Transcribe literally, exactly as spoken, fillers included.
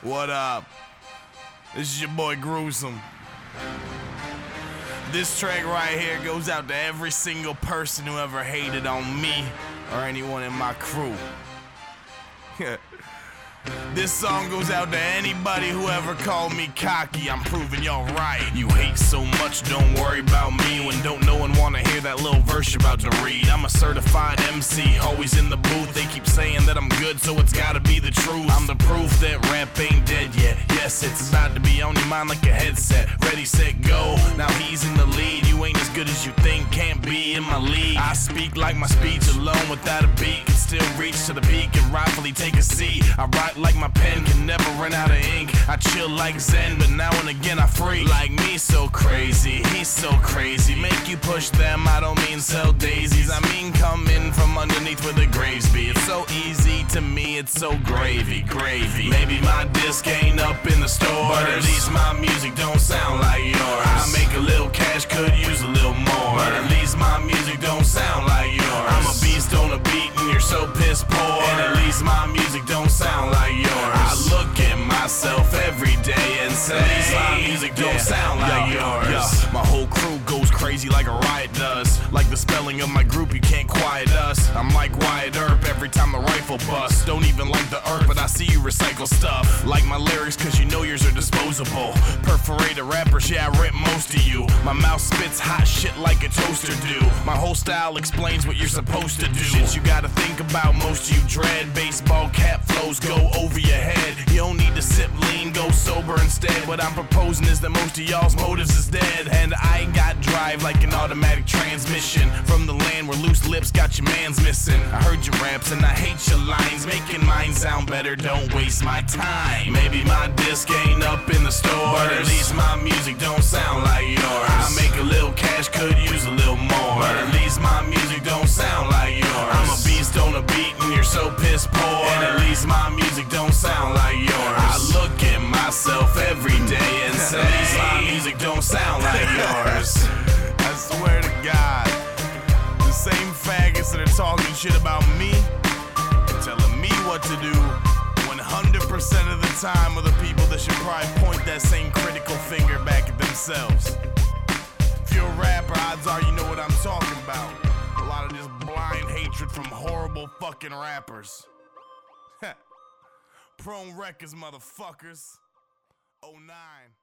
What up? This is your boy Gruesome. This track right here goes out to every single person who ever hated on me or anyone in my crew. This song goes out to anybody who ever called me cocky. I'm proving y'all right. You hate so much, don't worry about me. When don't no one wanna hear that little verse you're about to read. I'm a certified M C, always in the booth. They keep saying that I'm good, so it's gotta be the truth. I'm the proof that rap ain't dead yet. Yes, it's about to be on your mind like a headset. Ready, set, go. Now he's in the lead. You ain't as good as you think, can't be in my league. I speak like my speech alone without a beat. Can still reach to the peak and rightfully take a seat. I write like my pen can never run out of ink. I chill like Zen, but now and again I freak. Like me, so crazy, he's so crazy. Make you push them, I don't mean sell daisies. I mean come in from underneath where the graves be. It's so easy to me, it's so gravy, gravy. Maybe my disc ain't up in the store, but at least my music don't sound like yours. I make a little cash, could use a little more, but at least my music don't sound like yours. I'm a beast on a beat and you're so piss poor, and at least my music don't sound like yours. I look at myself every day and say, at least my music don't yeah. sound like yeah. yours. Yeah. My whole crew goes crazy like a riot does. Like the spelling of my group, you can't quiet us. I'm like Wyatt Earp every time the rifle busts. Don't even like the Earp, but I see you recycle stuff. Like my lyrics, cause you know yours are disposable. Perforated rappers, yeah, I rip most of you. My mouth spits hot shit like a toaster do. My whole style explains what you're supposed to do. Shit you gotta think about, most of you dread. Baseball cap flows go over your head. You don't need to sip lean, go sober instead. What I'm proposing is that most of y'all's motives is dead. And I got drive like an automatic transmission from the land where loose lips got your mans missing. I heard your raps and I hate your lines. Making mine sound better, don't waste my time. Maybe my disc ain't up in the store, but at least my music don't sound like yours. I make a little cash, could use a little more, but at least my music don't sound like yours. I'm a beast on a beat and you're so piss poor, and at least my music don't sound like yours. I look at myself every day and say, at least my music don't sound like yours. I swear to God, the same faggots that are talking shit about me and telling me what to do one hundred percent of the time are the people that should probably point that same critical finger back at themselves. If you're a rapper, odds are you know what I'm talking about. A lot of just blind hatred from horrible fucking rappers. Prone Records, motherfuckers. oh nine